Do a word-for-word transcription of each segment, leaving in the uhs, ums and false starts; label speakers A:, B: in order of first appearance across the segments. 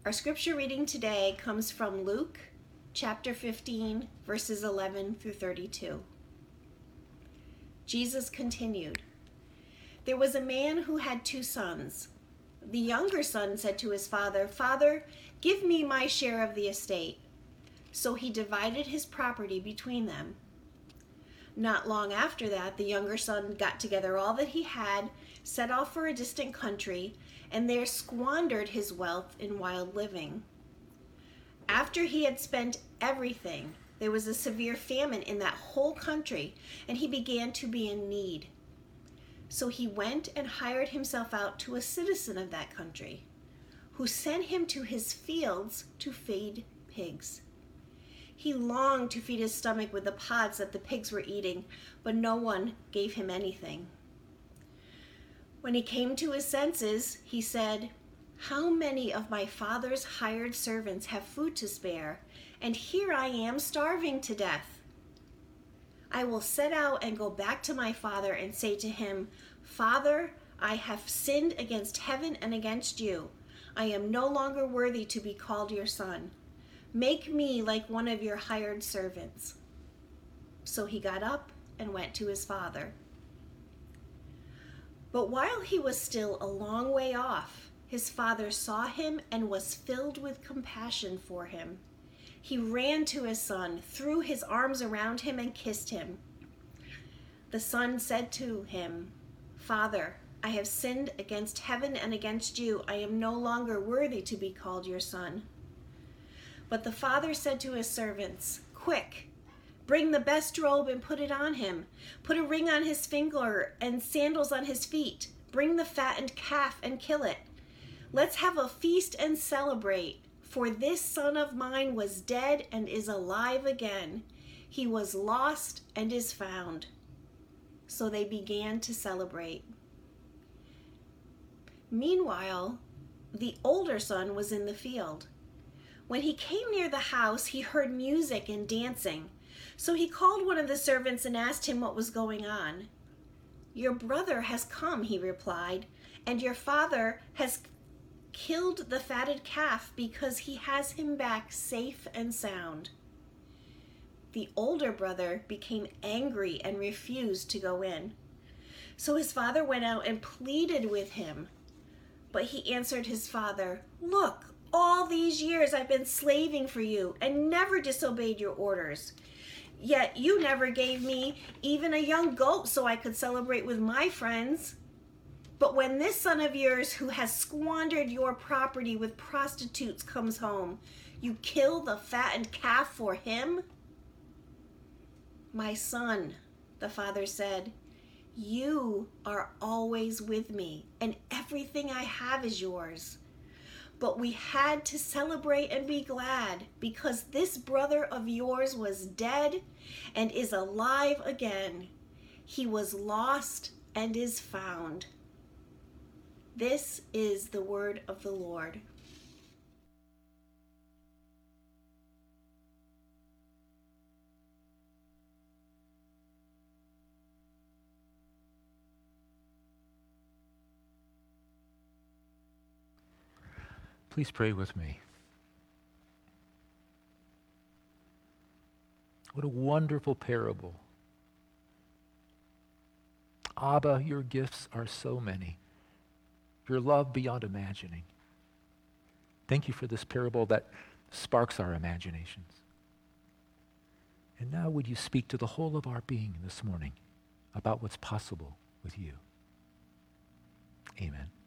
A: Our scripture reading today comes from Luke chapter fifteen, verses eleven through thirty-two. Jesus continued, "There was a man who had two sons. The younger son said to his father, 'Father, give me my share of the estate.' So he divided his property between them. Not long after that, the younger son got together all that he had, set off for a distant country, and there squandered his wealth in wild living. After he had spent everything, there was a severe famine in that whole country, and he began to be in need. So he went and hired himself out to a citizen of that country, who sent him to his fields to feed pigs. He longed to feed his stomach with the pods that the pigs were eating, but no one gave him anything. When he came to his senses, he said, 'How many of my father's hired servants have food to spare, and here I am starving to death? I will set out and go back to my father and say to him, Father, I have sinned against heaven and against you. I am no longer worthy to be called your son. Make me like one of your hired servants.' So he got up and went to his father. But while he was still a long way off, his father saw him and was filled with compassion for him. He ran to his son, threw his arms around him, and kissed him. The son said to him, 'Father, I have sinned against heaven and against you. I am no longer worthy to be called your son.' But the father said to his servants, 'Quick, bring the best robe and put it on him. Put a ring on his finger and sandals on his feet. Bring the fattened calf and kill it. Let's have a feast and celebrate. For this son of mine was dead and is alive again. He was lost and is found.' So they began to celebrate. Meanwhile, the older son was in the field. When he came near the house, he heard music and dancing. So he called one of the servants and asked him what was going on. 'Your brother has come,' he replied, 'and your father has killed the fatted calf because he has him back safe and sound.' The older brother became angry and refused to go in. So his father went out and pleaded with him. But he answered his father, 'Look, all these years I've been slaving for you and never disobeyed your orders. Yet you never gave me even a young goat so I could celebrate with my friends. But when this son of yours who has squandered your property with prostitutes comes home, you kill the fattened calf for him?' 'My son,' the father said, 'you are always with me, and everything I have is yours. But we had to celebrate and be glad because this brother of yours was dead and is alive again. He was lost and is found.' This is the word of the Lord."
B: Please pray with me. What a wonderful parable. Abba, your gifts are so many. Your love beyond imagining. Thank you for this parable that sparks our imaginations. And now would you speak to the whole of our being this morning about what's possible with you. Amen.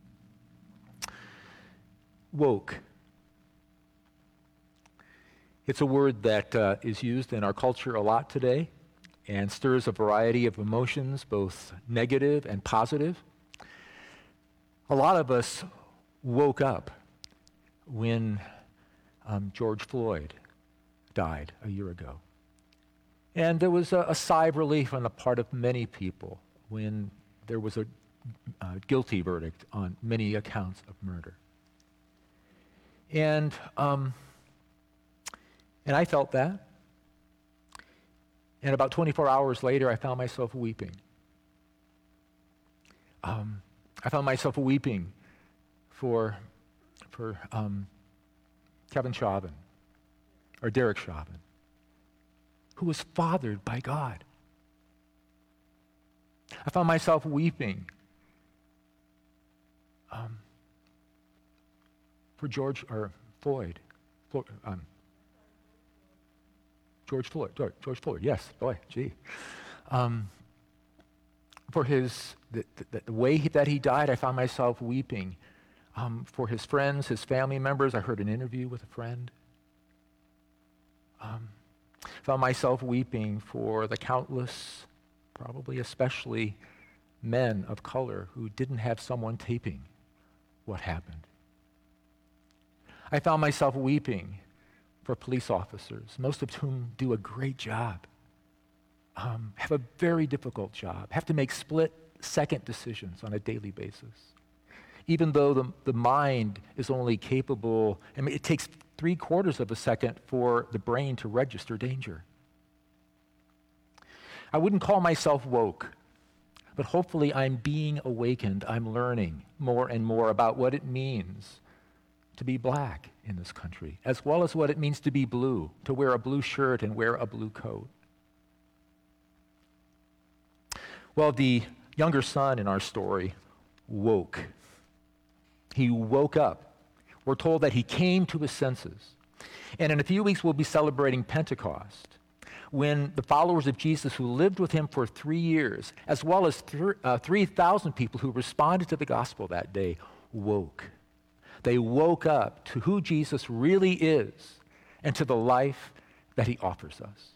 B: Woke. It's a word that uh, is used in our culture a lot today and stirs a variety of emotions, both negative and positive. A lot of us woke up when um, George Floyd died a year ago. And there was a, a sigh of relief on the part of many people when there was a, a guilty verdict on many accounts of murder. And um, and I felt that. And about twenty-four hours later, I found myself weeping. Um, I found myself weeping for for um, Kevin Chauvin, or Derek Chauvin, who was fathered by God. I found myself weeping um, for George, or Floyd, Floyd um, George Floyd, George Floyd, yes, boy, gee. Um, for his, the, the, the way he, that he died, I found myself weeping. Um, for his friends, his family members, I heard an interview with a friend. Um, found myself weeping for the countless, probably especially men of color who didn't have someone taping what happened. I found myself weeping for police officers, most of whom do a great job, um, have a very difficult job, have to make split-second decisions on a daily basis. Even though the, the mind is only capable, I mean, it takes three quarters of a second for the brain to register danger. I wouldn't call myself woke, but hopefully I'm being awakened. I'm learning more and more about what it means to be black in this country, as well as what it means to be blue, to wear a blue shirt and wear a blue coat. Well, the younger son in our story woke. He woke up. We're told that he came to his senses. And in a few weeks, we'll be celebrating Pentecost, when the followers of Jesus who lived with him for three years, as well as th- uh, three thousand people who responded to the gospel that day, woke. They woke up to who Jesus really is and to the life that he offers us.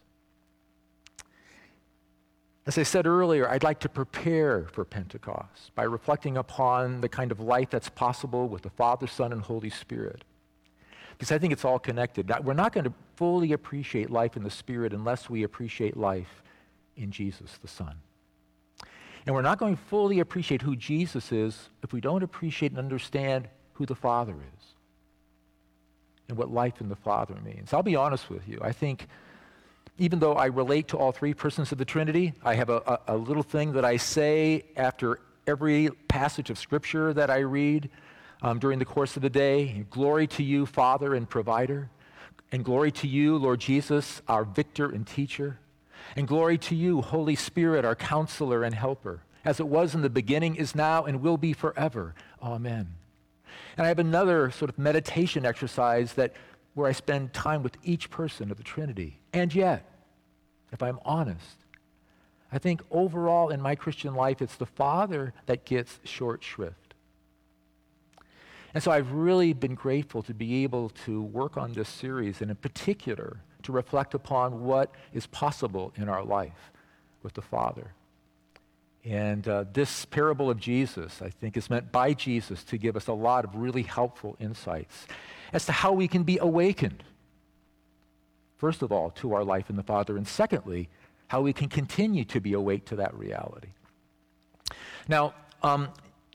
B: As I said earlier, I'd like to prepare for Pentecost by reflecting upon the kind of life that's possible with the Father, Son, and Holy Spirit. Because I think it's all connected. We're not going to fully appreciate life in the Spirit unless we appreciate life in Jesus, the Son. And we're not going to fully appreciate who Jesus is if we don't appreciate and understand who the Father is and what life in the Father means. I'll be honest with you. I think even though I relate to all three persons of the Trinity, I have a, a, a little thing that I say after every passage of Scripture that I read um, during the course of the day. Glory to you, Father and Provider. And glory to you, Lord Jesus, our Victor and Teacher. And glory to you, Holy Spirit, our Counselor and Helper. As it was in the beginning, is now, and will be forever. Amen. And I have another sort of meditation exercise that where I spend time with each person of the Trinity. And yet, if I'm honest, I think overall in my Christian life, it's the Father that gets short shrift. And so I've really been grateful to be able to work on this series, and in particular, to reflect upon what is possible in our life with the Father. And uh, this parable of Jesus, I think, is meant by Jesus to give us a lot of really helpful insights as to how we can be awakened, first of all, to our life in the Father, and secondly, how we can continue to be awake to that reality. Now, um,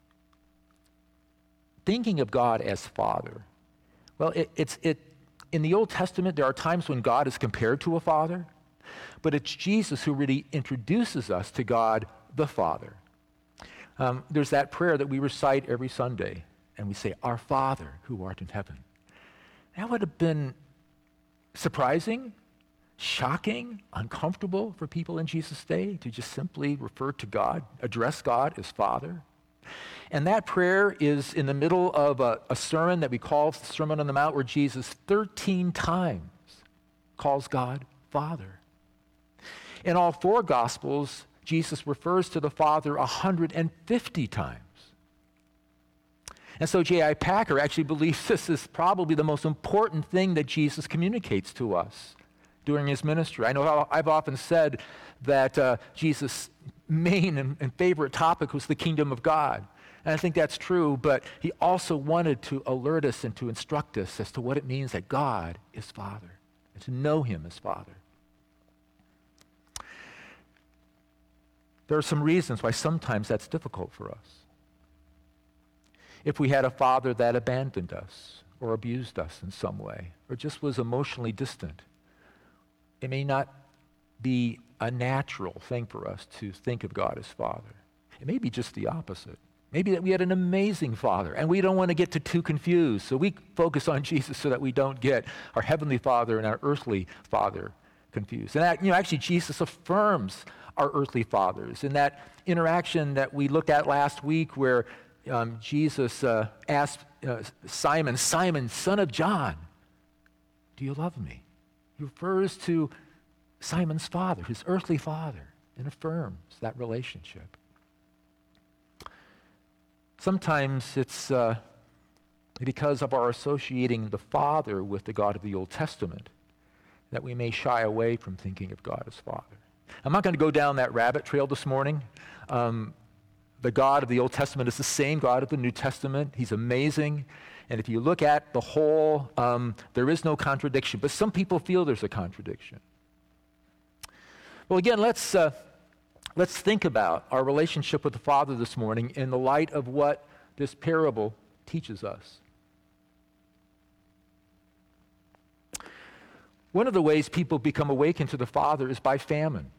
B: thinking of God as Father, well, it, it's it. In the Old Testament, there are times when God is compared to a father, but it's Jesus who really introduces us to God the Father. Um, there's that prayer that we recite every Sunday, and we say, Our Father who art in heaven. That would have been surprising, shocking, uncomfortable for people in Jesus' day to just simply refer to God, address God as Father. And that prayer is in the middle of a, a sermon that we call the Sermon on the Mount, where Jesus thirteen times calls God Father. In all four Gospels, Jesus refers to the Father one hundred fifty times. And so J I Packer actually believes this is probably the most important thing that Jesus communicates to us during his ministry. I know I've often said that uh, Jesus' main and, and favorite topic was the kingdom of God. And I think that's true, but he also wanted to alert us and to instruct us as to what it means that God is Father, and to know him as Father. There are some reasons why sometimes that's difficult for us. If we had a father that abandoned us or abused us in some way, or just was emotionally distant, it may not be a natural thing for us to think of God as Father. It may be just the opposite. Maybe that we had an amazing father, and we don't want to get to too confused. So we focus on Jesus so that we don't get our heavenly father and our earthly father confused. And that, you know, actually Jesus affirms our earthly fathers. In that interaction that we looked at last week where um, Jesus uh, asked uh, Simon, Simon, son of John, do you love me? He refers to Simon's father, his earthly father, and affirms that relationship. Sometimes it's uh, because of our associating the Father with the God of the Old Testament that we may shy away from thinking of God as Father. I'm not going to go down that rabbit trail this morning. Um, the God of the Old Testament is the same God of the New Testament. He's amazing. And if you look at the whole, um, there is no contradiction. But some people feel there's a contradiction. Well, again, let's... Uh, Let's think about our relationship with the Father this morning in the light of what this parable teaches us. One of the ways people become awakened to the Father is by famine.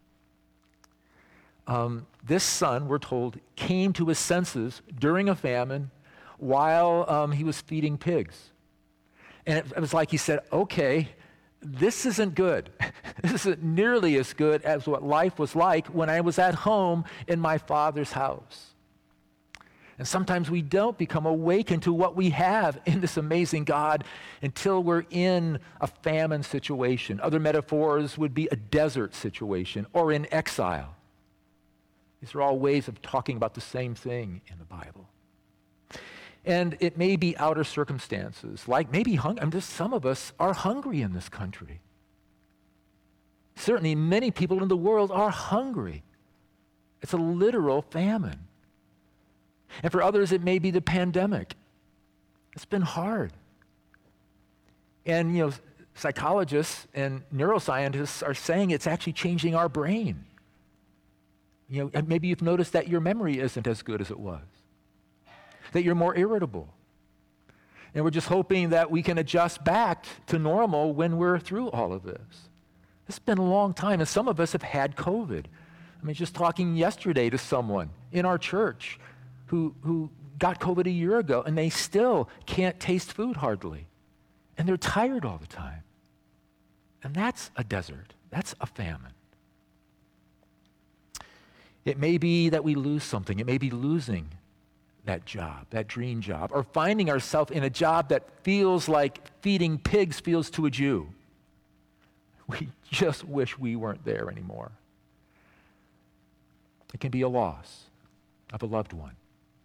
B: Um, this son, we're told, came to his senses during a famine while um, he was feeding pigs. And it, it was like he said, okay, this isn't good. This isn't nearly as good as what life was like when I was at home in my Father's house. And sometimes we don't become awakened to what we have in this amazing God until we're in a famine situation. Other metaphors would be a desert situation or in exile. These are all ways of talking about the same thing in the Bible. And it may be outer circumstances, like maybe hung- I mean, just some of us are hungry in this country. Certainly many people in the world are hungry. It's a literal famine. And for others, it may be the pandemic. It's been hard. And, you know, psychologists and neuroscientists are saying it's actually changing our brain. You know, and maybe you've noticed that your memory isn't as good as it was, that you're more irritable. And we're just hoping that we can adjust back to normal when we're through all of this. It's been a long time, and some of us have had COVID. I mean, just talking yesterday to someone in our church who, who got COVID a year ago, and they still can't taste food hardly. And they're tired all the time. And that's a desert. That's a famine. It may be that we lose something. It may be losing that job, that dream job, or finding ourselves in a job that feels like feeding pigs feels to a Jew. We just wish we weren't there anymore. It can be a loss of a loved one.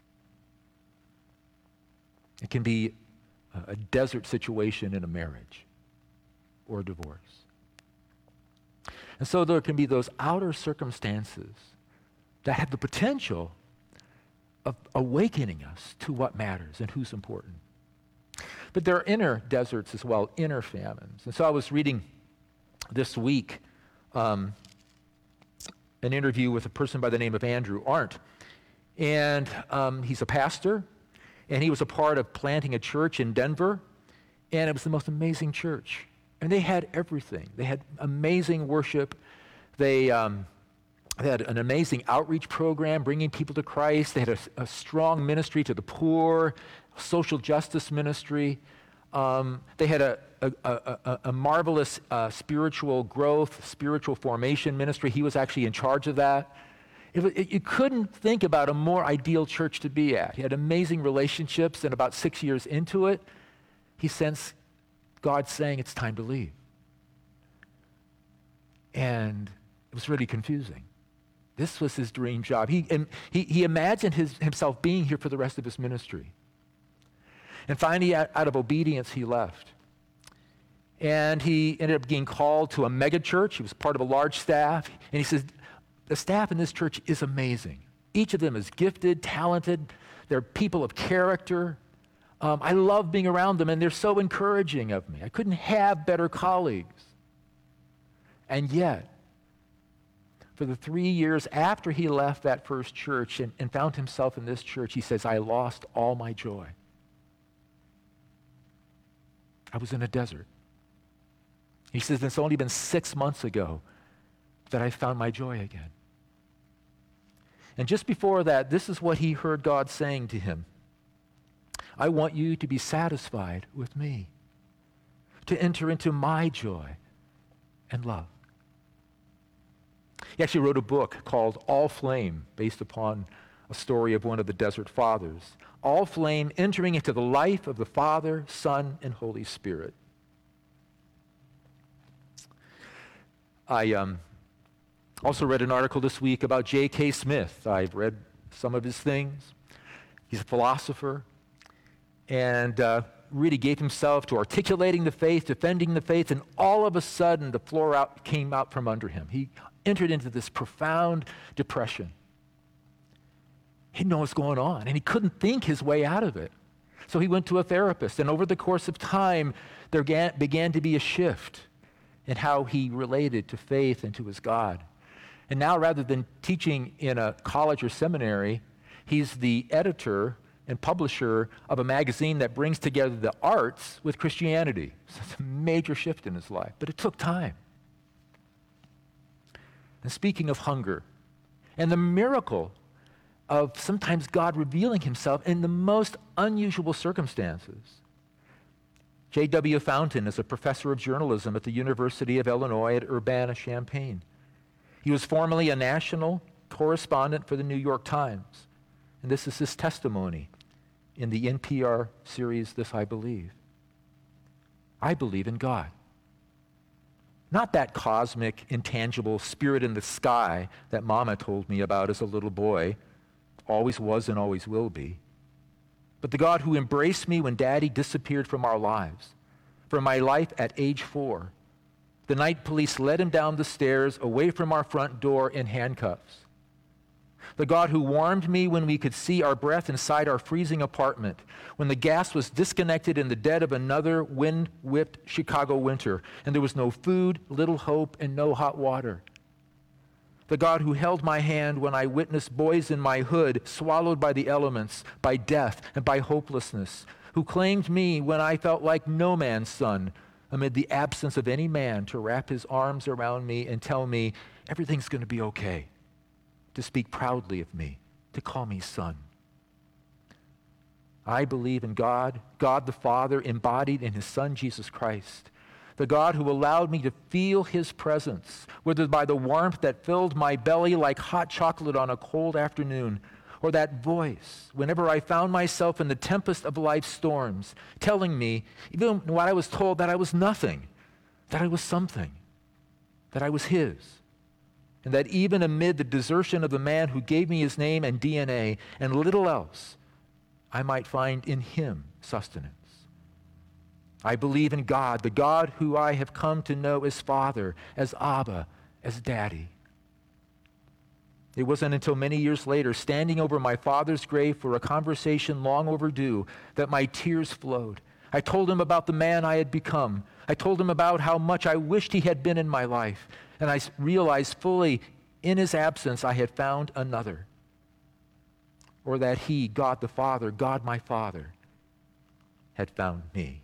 B: It can be a desert situation in a marriage or a divorce. And so there can be those outer circumstances that have the potential of awakening us to what matters and who's important. But there are inner deserts as well, inner famines. And so I was reading this week um, an interview with a person by the name of Andrew Arndt. And um, he's a pastor, and he was a part of planting a church in Denver, and it was the most amazing church. And they had everything. They had amazing worship. They... Um, They had an amazing outreach program bringing people to Christ. They had a, a strong ministry to the poor, social justice ministry. Um, they had a, a, a, a marvelous uh, spiritual growth, spiritual formation ministry. He was actually in charge of that. It was, it, you couldn't think about a more ideal church to be at. He had amazing relationships, and about six years into it, he sensed God saying, it's time to leave. And it was really confusing. This was his dream job. He, and he, he imagined his, himself being here for the rest of his ministry. And finally, out, out of obedience, he left. And he ended up being called to a mega church. He was part of a large staff. And he says, the staff in this church is amazing. Each of them is gifted, talented. They're people of character. Um, I love being around them, and they're so encouraging of me. I couldn't have better colleagues. And yet, for the three years after he left that first church and, and found himself in this church, he says, I lost all my joy. I was in a desert. He says, it's only been six months ago that I found my joy again. And just before that, this is what he heard God saying to him. I want you to be satisfied with me, to enter into my joy and love. He actually wrote a book called All Flame, based upon a story of one of the Desert Fathers. All Flame, entering into the life of the Father, Son, and Holy Spirit. I um, also read an article this week about J K. Smith. I've read some of his things. He's a philosopher and uh, really gave himself to articulating the faith, defending the faith, and all of a sudden the floor out came out from under him. He entered into this profound depression. He didn't know what's going on, and he couldn't think his way out of it. So he went to a therapist, and over the course of time, there began to be a shift in how he related to faith and to his God. And now, rather than teaching in a college or seminary, he's the editor and publisher of a magazine that brings together the arts with Christianity. So it's a major shift in his life, but it took time. And speaking of hunger, and the miracle of sometimes God revealing himself in the most unusual circumstances. J W Fountain is a professor of journalism at the University of Illinois at Urbana-Champaign. He was formerly a national correspondent for the New York Times, and this is his testimony in the N P R series, This I Believe. I believe in God. Not that cosmic, intangible spirit in the sky that Mama told me about as a little boy, always was and always will be, but the God who embraced me when Daddy disappeared from our lives, from my life at age four. The night police led him down the stairs away from our front door in handcuffs. The God who warmed me when we could see our breath inside our freezing apartment, when the gas was disconnected in the dead of another wind-whipped Chicago winter, and there was no food, little hope, and no hot water. The God who held my hand when I witnessed boys in my hood swallowed by the elements, by death, and by hopelessness, who claimed me when I felt like no man's son, amid the absence of any man to wrap his arms around me and tell me everything's going to be okay, to speak proudly of me, to call me son. I believe in God, God the Father embodied in his Son Jesus Christ, the God who allowed me to feel his presence, whether by the warmth that filled my belly like hot chocolate on a cold afternoon, or that voice whenever I found myself in the tempest of life's storms, telling me, even when I was told that I was nothing, that I was something, that I was his, and that even amid the desertion of the man who gave me his name and D N A and little else, I might find in him sustenance. I believe in God, the God who I have come to know as Father, as Abba, as Daddy. It wasn't until many years later, standing over my father's grave for a conversation long overdue, that my tears flowed. I told him about the man I had become. I told him about how much I wished he had been in my life. And I realized fully, in his absence, I had found another. Or that he, God the Father, God my Father, had found me.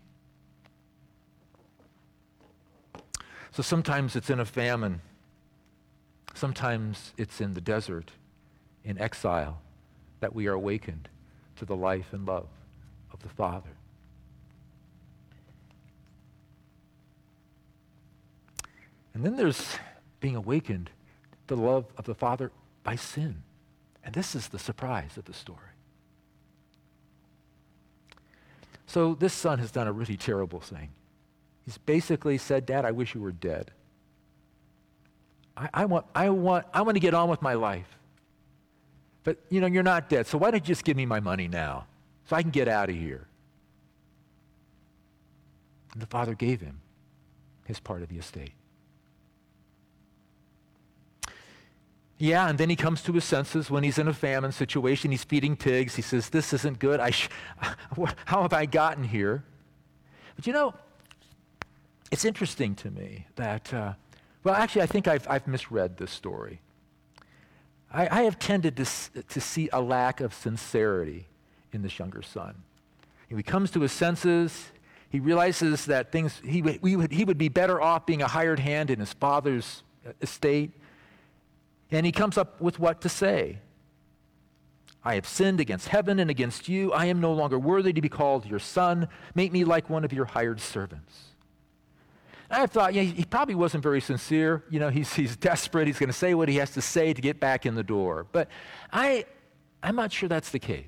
B: So sometimes it's in a famine. Sometimes it's in the desert, in exile, that we are awakened to the life and love of the Father. And then there's being awakened to the love of the Father by sin. And this is the surprise of the story. So this son has done a really terrible thing. He's basically said, Dad, I wish you were dead. I, I want, I want, I want to get on with my life. But, you know, you're not dead, so why don't you just give me my money now so I can get out of here? And the father gave him his part of the estate. Yeah, and then he comes to his senses when he's in a famine situation. He's feeding pigs. He says, this isn't good. I sh- How have I gotten here? But you know, it's interesting to me that, uh, well, actually, I think I've, I've misread this story. I, I have tended to, to see a lack of sincerity in this younger son. He comes to his senses. He realizes that things he, we would, he would be better off being a hired hand in his father's estate. And he comes up with what to say. I have sinned against heaven and against you. I am no longer worthy to be called your son. Make me like one of your hired servants. And I thought, yeah, he probably wasn't very sincere. You know, he's, he's desperate. He's going to say what he has to say to get back in the door. But I, I'm not sure that's the case.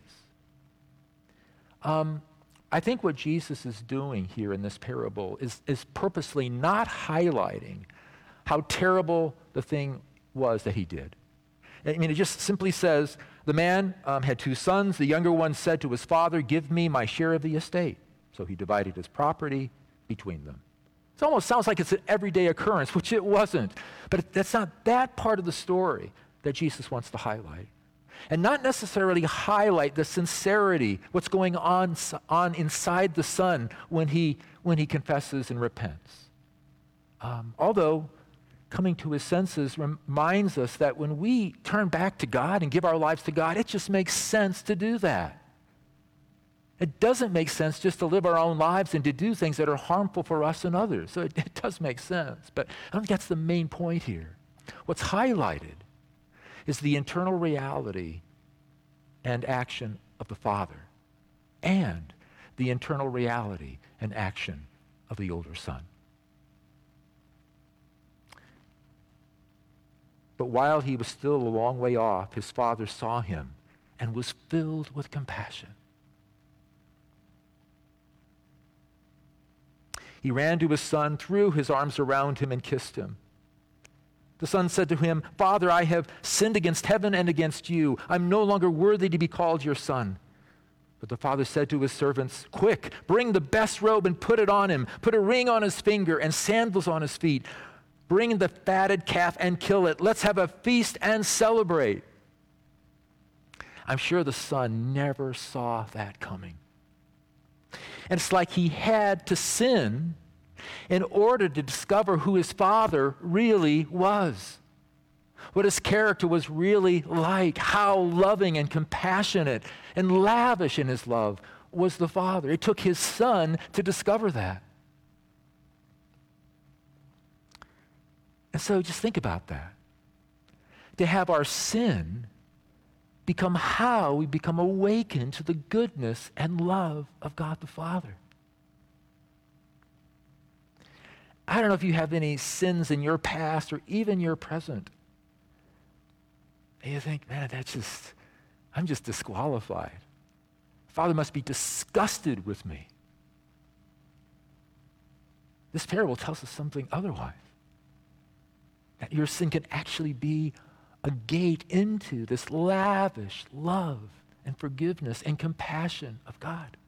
B: Um, I think what Jesus is doing here in this parable is, is purposely not highlighting how terrible the thing was that he did. I mean, it just simply says, the man um, had two sons. The younger one said to his father, give me my share of the estate. So he divided his property between them. It almost sounds like it's an everyday occurrence, which it wasn't. But that's not that part of the story that Jesus wants to highlight. And not necessarily highlight the sincerity, what's going on, on inside the son when he, when he confesses and repents. Um, although coming to his senses reminds us that when we turn back to God and give our lives to God, it just makes sense to do that. It doesn't make sense just to live our own lives and to do things that are harmful for us and others. So it, it does make sense, but I don't think that's the main point here. What's highlighted is the internal reality and action of the Father and the internal reality and action of the older son. But while he was still a long way off, his father saw him and was filled with compassion. He ran to his son, threw his arms around him, and kissed him. The son said to him, Father, I have sinned against heaven and against you. I'm no longer worthy to be called your son. But the father said to his servants, quick, bring the best robe and put it on him. Put a ring on his finger and sandals on his feet. Bring the fatted calf and kill it. Let's have a feast and celebrate. I'm sure the son never saw that coming. And it's like he had to sin in order to discover who his father really was, what his character was really like, how loving and compassionate and lavish in his love was the Father. It took his son to discover that. And so just think about that. To have our sin become how we become awakened to the goodness and love of God the Father. I don't know if you have any sins in your past or even your present. And you think, man, that's just, I'm just disqualified. Father must be disgusted with me. This parable tells us something otherwise. That your sin can actually be a gate into this lavish love and forgiveness and compassion of God.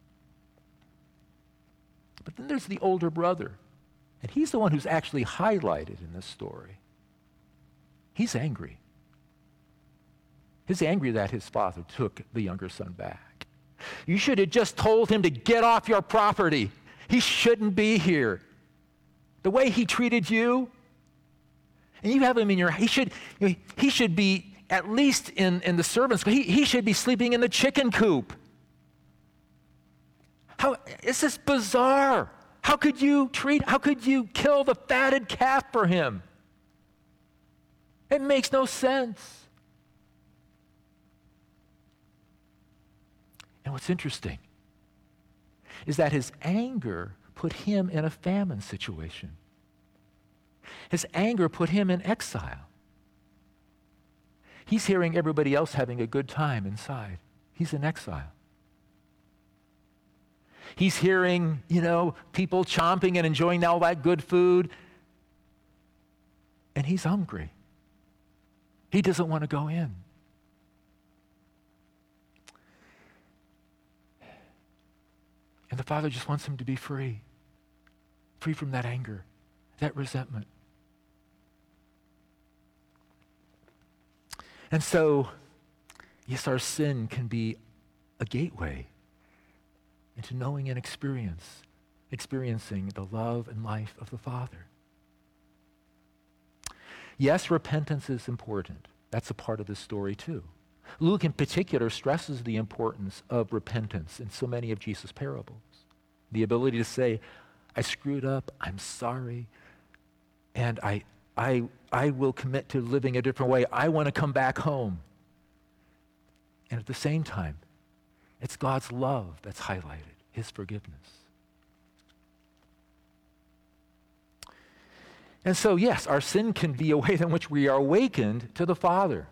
B: But then there's the older brother, and he's the one who's actually highlighted in this story. He's angry. He's angry that his father took the younger son back. You should have just told him to get off your property. He shouldn't be here. The way he treated you, and you have him in your, he should, you know, he should be at least in, in the servants, he, he should be sleeping in the chicken coop. How, it's just bizarre. How could you treat, how could you kill the fatted calf for him? It makes no sense. And what's interesting is that his anger put him in a famine situation. His anger put him in exile. He's hearing everybody else having a good time inside. He's in exile. He's hearing, you know, people chomping and enjoying all that good food. And he's hungry. He doesn't want to go in. And the Father just wants him to be free. Free from that anger, that resentment. And so, yes, our sin can be a gateway into knowing and experience, experiencing the love and life of the Father. Yes, repentance is important. That's a part of this story too. Luke in particular stresses the importance of repentance in so many of Jesus' parables. The ability to say, I screwed up, I'm sorry, and I I, I will commit to living a different way. I want to come back home. And at the same time, it's God's love that's highlighted, his forgiveness. And so, yes, our sin can be a way in which we are awakened to the Father.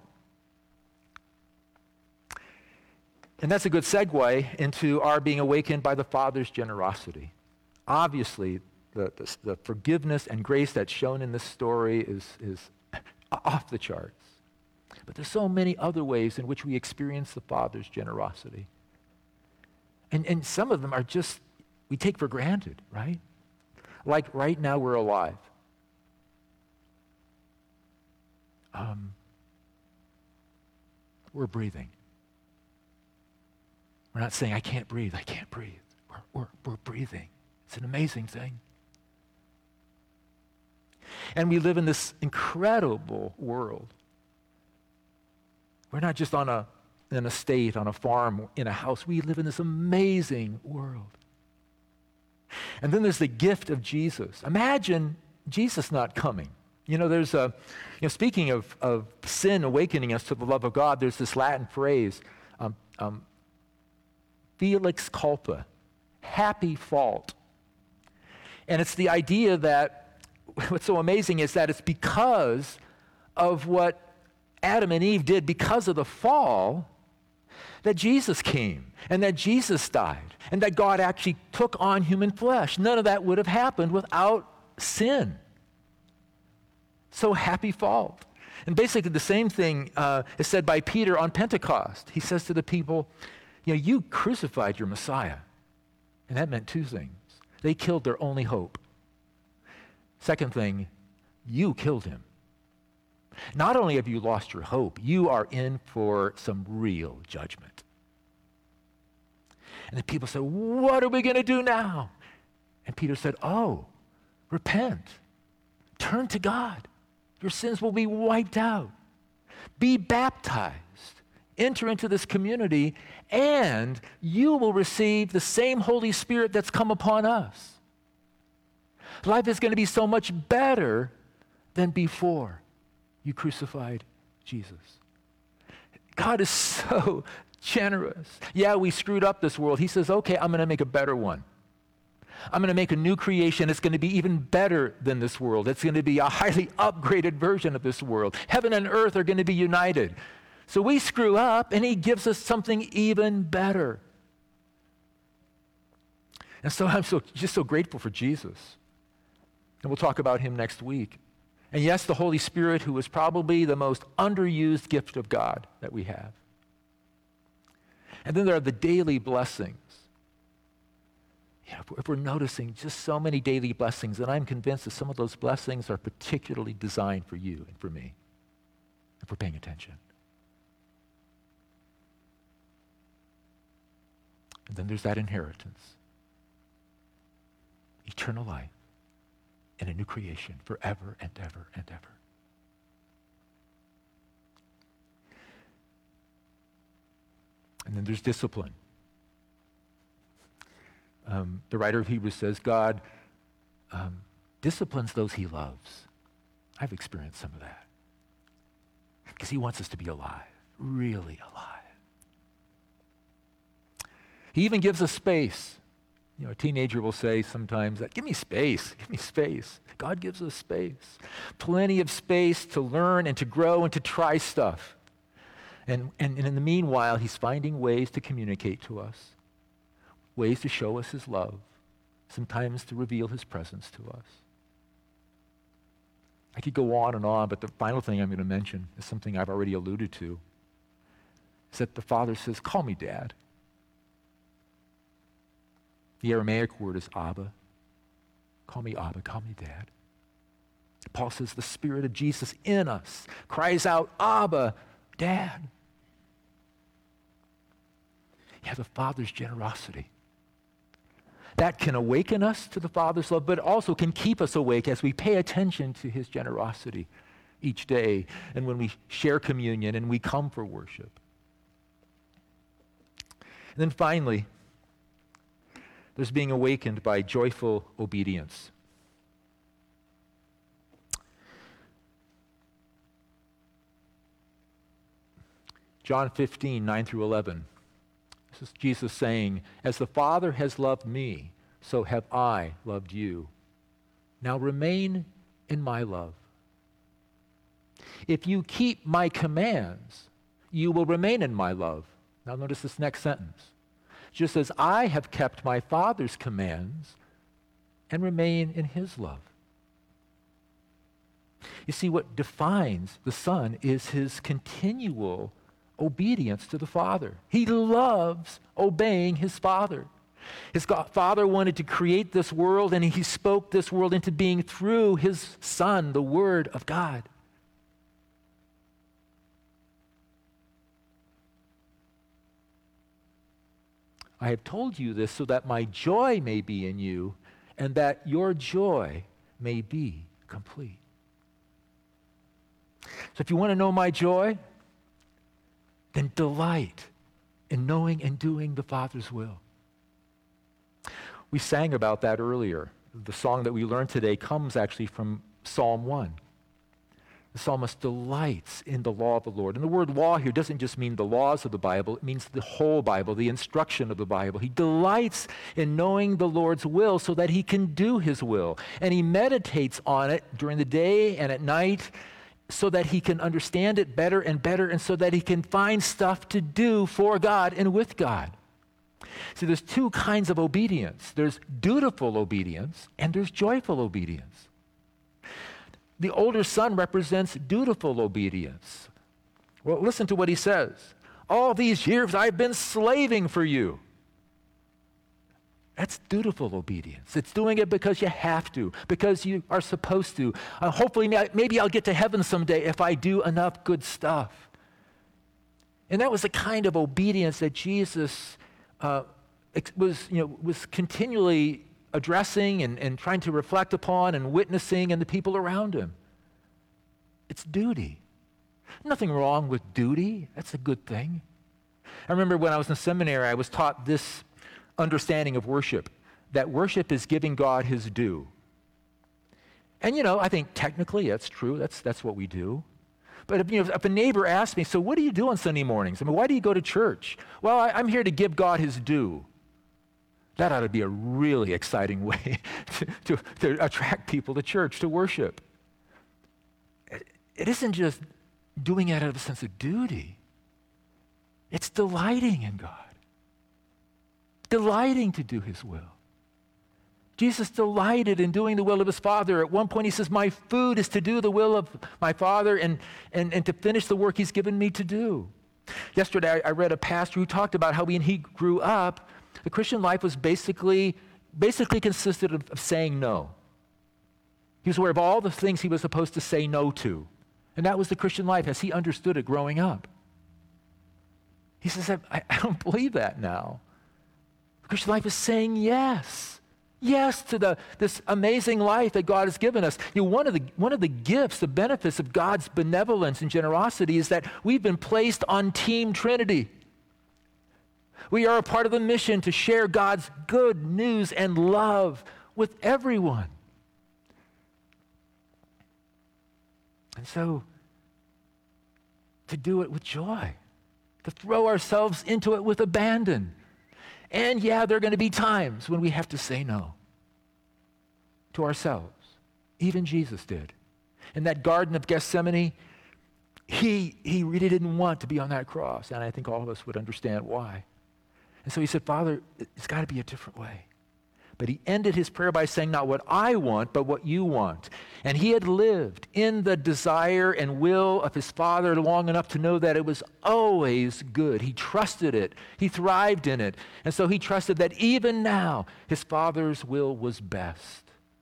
B: And that's a good segue into our being awakened by the Father's generosity. Obviously, the, the, the forgiveness and grace that's shown in this story is, is off the charts. But there's so many other ways in which we experience the Father's generosity. And, and some of them are just, we take for granted, right? Like right now we're alive. Um, we're breathing. We're not saying, I can't breathe, I can't breathe. We're, we're, we're breathing. It's an amazing thing. And we live in this incredible world. We're not just on a, an estate, on a farm, in a house. We live in this amazing world. And then there's the gift of Jesus. Imagine Jesus not coming. You know, there's a, you know, speaking of, of sin awakening us to the love of God, there's this Latin phrase, um, um, felix culpa, happy fault. And it's the idea that what's so amazing is that it's because of what Adam and Eve did, because of the fall, that Jesus came and that Jesus died and that God actually took on human flesh. None of that would have happened without sin. So happy fault. And basically the same thing uh, is said by Peter on Pentecost. He says to the people, you know, you crucified your Messiah. And that meant two things. They killed their only hope. Second thing, you killed him. Not only have you lost your hope, you are in for some real judgment. And the people said, what are we going to do now? And Peter said, oh, repent. Turn to God. Your sins will be wiped out. Be baptized. Enter into this community, and you will receive the same Holy Spirit that's come upon us. Life is going to be so much better than before you crucified Jesus. God is so generous. Yeah, we screwed up this world. He says, okay, I'm going to make a better one. I'm going to make a new creation. It's going to be even better than this world. It's going to be a highly upgraded version of this world. Heaven and earth are going to be united. So we screw up, and he gives us something even better. And so I'm so just so grateful for Jesus. And we'll talk about him next week. And yes, the Holy Spirit, who is probably the most underused gift of God that we have. And then there are the daily blessings. Yeah, if we're noticing just so many daily blessings, and I'm convinced that some of those blessings are particularly designed for you and for me, if we're paying attention. And then there's that inheritance. Eternal life and a new creation forever and ever and ever. And then there's discipline. Um, the writer of Hebrews says, God um, disciplines those he loves. I've experienced some of that. Because he wants us to be alive, really alive. He even gives us space. You know, a teenager will say sometimes, give me space, give me space. God gives us space. Plenty of space to learn and to grow and to try stuff. And, and, and in the meanwhile, he's finding ways to communicate to us. Ways to show us his love, sometimes to reveal his presence to us. I could go on and on, but the final thing I'm going to mention is something I've already alluded to. Is that the Father says, call me Dad. The Aramaic word is Abba. Call me Abba, call me Dad. Paul says the Spirit of Jesus in us cries out, Abba, Dad. Yeah, the Father's generosity. That can awaken us to the Father's love, but also can keep us awake as we pay attention to his generosity each day and when we share communion and we come for worship. And then finally, there's being awakened by joyful obedience. John fifteen, nine through eleven. This is Jesus saying, "As the Father has loved me, so have I loved you. Now remain in my love. If you keep my commands, you will remain in my love." Now notice this next sentence. "Just as I have kept my Father's commands and remain in his love." You see, what defines the Son is his continual obedience to the Father. He loves obeying his Father. His God, Father wanted to create this world, and he spoke this world into being through his Son, the Word of God. "I have told you this so that my joy may be in you, and that your joy may be complete." So if you want to know my joy, then delight in knowing and doing the Father's will. We sang about that earlier. The song that we learned today comes actually from Psalm one. The psalmist delights in the law of the Lord. And the word law here doesn't just mean the laws of the Bible, it means the whole Bible, the instruction of the Bible. He delights in knowing the Lord's will so that he can do his will. And he meditates on it during the day and at night so that he can understand it better and better, and so that he can find stuff to do for God and with God. See, there's two kinds of obedience. There's dutiful obedience and there's joyful obedience. The older son represents dutiful obedience. Well, listen to what he says. "All these years I've been slaving for you." That's dutiful obedience. It's doing it because you have to, because you are supposed to. Uh, hopefully, maybe I'll get to heaven someday if I do enough good stuff. And that was the kind of obedience that Jesus uh, was, you know, was continually addressing and, and trying to reflect upon and witnessing in the people around him. It's duty. Nothing wrong with duty. That's a good thing. I remember when I was in seminary, I was taught this understanding of worship, that worship is giving God his due. And you know, I think technically that's true. That's that's what we do. But if, you know, if a neighbor asks me, "So what do you do on Sunday mornings? I mean, why do you go to church?" "Well, I, I'm here to give God his due." That ought to be a really exciting way to, to, to attract people to church, to worship. It, it isn't just doing it out of a sense of duty. It's delighting in God. Delighting to do his will. Jesus delighted in doing the will of his Father. At one point he says, "My food is to do the will of my Father and, and, and to finish the work he's given me to do." Yesterday I, I read a pastor who talked about how when he grew up, the Christian life was basically, basically consisted of, of saying no. He was aware of all the things he was supposed to say no to. And that was the Christian life as he understood it growing up. He says, I, I don't believe that now. The Christian life is saying yes. Yes to the, this amazing life that God has given us. You know, one of the, one of the gifts, the benefits of God's benevolence and generosity is that we've been placed on Team Trinity. We are a part of the mission to share God's good news and love with everyone. And so, to do it with joy, to throw ourselves into it with abandon. And yeah, there are going to be times when we have to say no to ourselves. Even Jesus did. In that Garden of Gethsemane, he, he really didn't want to be on that cross, and I think all of us would understand why. And so he said, "Father, it's got to be a different way." But he ended his prayer by saying, "Not what I want, but what you want." And he had lived in the desire and will of his Father long enough to know that it was always good. He trusted it. He thrived in it. And so he trusted that even now, his Father's will was best.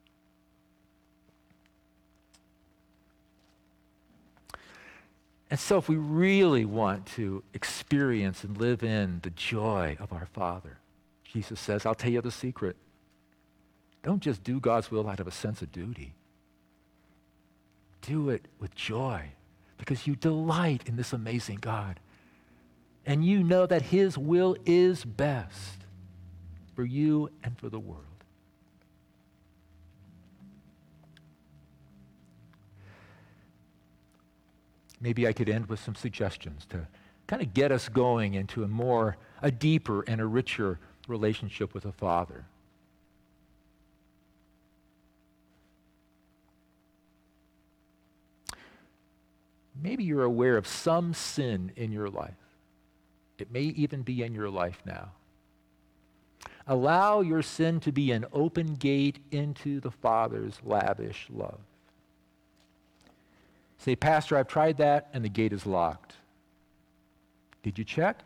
B: And so if we really want to experience and live in the joy of our Father, Jesus says, I'll tell you the secret. Don't just do God's will out of a sense of duty. Do it with joy because you delight in this amazing God. And you know that his will is best for you and for the world. Maybe I could end with some suggestions to kind of get us going into a more, a deeper and a richer relationship with the Father. Maybe you're aware of some sin in your life. It may even be in your life now. Allow your sin to be an open gate into the Father's lavish love. Say, Pastor, I've tried that and the gate is locked. Did you check?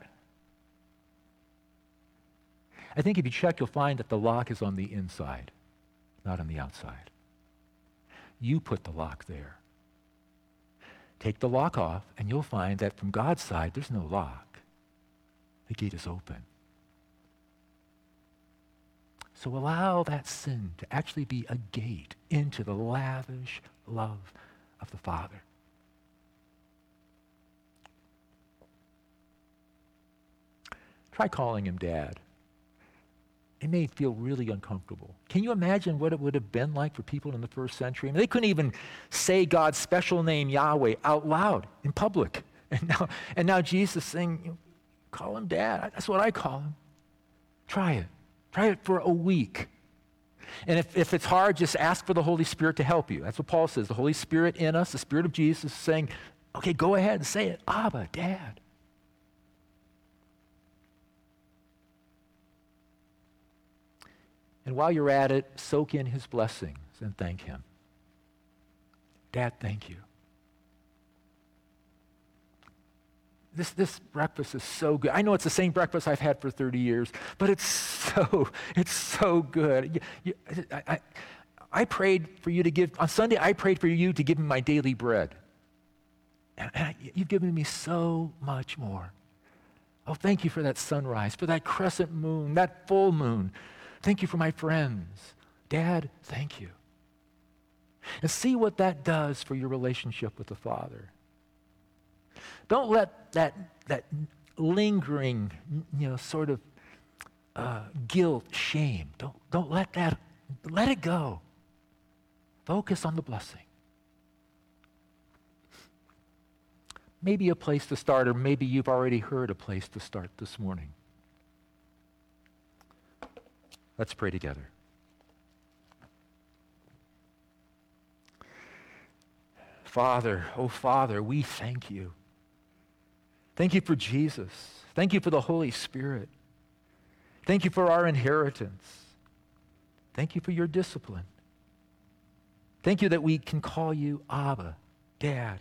B: I think if you check, you'll find that the lock is on the inside, not on the outside. You put the lock there. Take the lock off, and you'll find that from God's side, there's no lock. The gate is open. So allow that sin to actually be a gate into the lavish love of the Father. Try calling him Dad. It may feel really uncomfortable. Can you imagine what it would have been like for people in the first century? I mean, they couldn't even say God's special name, Yahweh, out loud in public. And now, and now Jesus is saying, you know, call him Dad. That's what I call him. Try it. Try it for a week. And if, if it's hard, just ask for the Holy Spirit to help you. That's what Paul says. The Holy Spirit in us, the Spirit of Jesus, is saying, okay, go ahead and say it. Abba, Dad. And while you're at it, soak in his blessings and thank him. Dad, thank you. This, this breakfast is so good. I know it's the same breakfast I've had for thirty years, but it's so, it's so good. You, you, I, I, I prayed for you to give, on Sunday, I prayed for you to give me my daily bread. And, and I, you've given me so much more. Oh, thank you for that sunrise, for that crescent moon, that full moon. Thank you for my friends. Dad, thank you. And see what that does for your relationship with the Father. Don't let that, that lingering, you know, sort of uh, guilt, shame, don't, don't let that, let it go. Focus on the blessing. Maybe a place to start, or maybe you've already heard a place to start this morning. Let's pray together. Father, oh Father, we thank you. Thank you for Jesus. Thank you for the Holy Spirit. Thank you for our inheritance. Thank you for your discipline. Thank you that we can call you Abba, Dad.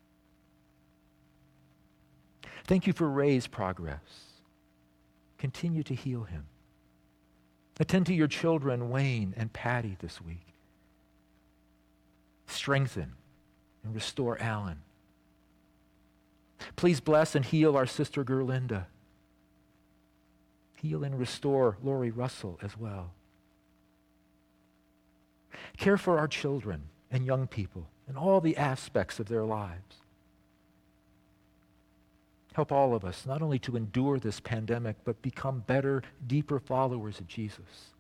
B: Thank you for Ray's progress. Continue to heal him. Attend to your children, Wayne and Patty, this week. Strengthen and restore Alan. Please bless and heal our sister Gerlinda. Heal and restore Lori Russell as well. Care for our children and young people in all the aspects of their lives. Help all of us not only to endure this pandemic, but become better, deeper followers of Jesus.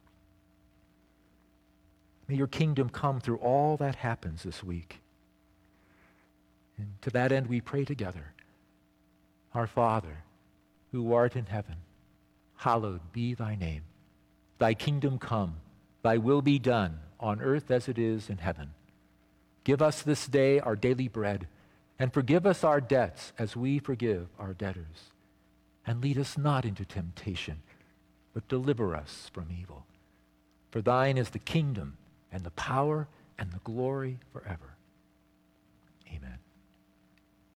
B: May your kingdom come through all that happens this week. And to that end, we pray together. Our Father, who art in heaven, hallowed be thy name. Thy kingdom come, thy will be done on earth as it is in heaven. Give us this day our daily bread, and forgive us our debts as we forgive our debtors. And lead us not into temptation, but deliver us from evil. For thine is the kingdom and the power and the glory forever.